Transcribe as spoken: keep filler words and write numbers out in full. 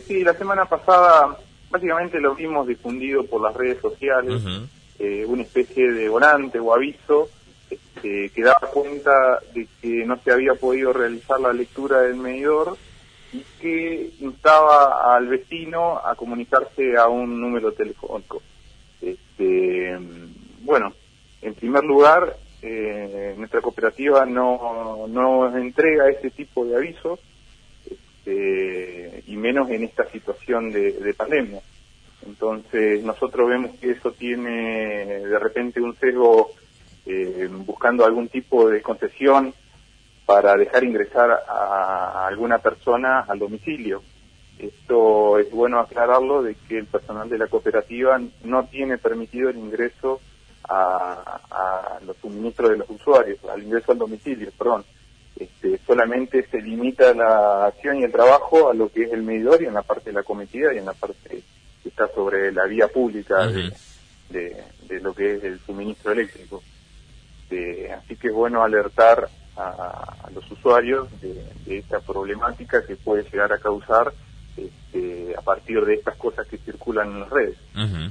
sí, la semana pasada básicamente lo vimos difundido por las redes sociales, uh-huh. eh, una especie de volante o aviso este, que daba cuenta de que no se había podido realizar la lectura del medidor y que instaba al vecino a comunicarse a un número telefónico. Este, bueno, en primer lugar, eh, nuestra cooperativa no, no entrega ese tipo de avisos, este, y menos en esta situación de, de pandemia. Entonces nosotros vemos que eso tiene de repente un sesgo, eh, buscando algún tipo de concesión para dejar ingresar a alguna persona al domicilio. Esto es bueno aclararlo, de que el personal de la cooperativa no tiene permitido el ingreso a, a los suministros de los usuarios, al ingreso al domicilio, perdón. Este, solamente se limita la acción y el trabajo a lo que es el medidor y en la parte de la cometida y en la parte que está sobre la vía pública, uh-huh. de, de, de lo que es el suministro eléctrico. Eh, así que es bueno alertar a, a los usuarios de, de esta problemática que puede llegar a causar este, a partir de estas cosas que circulan en las redes. Uh-huh.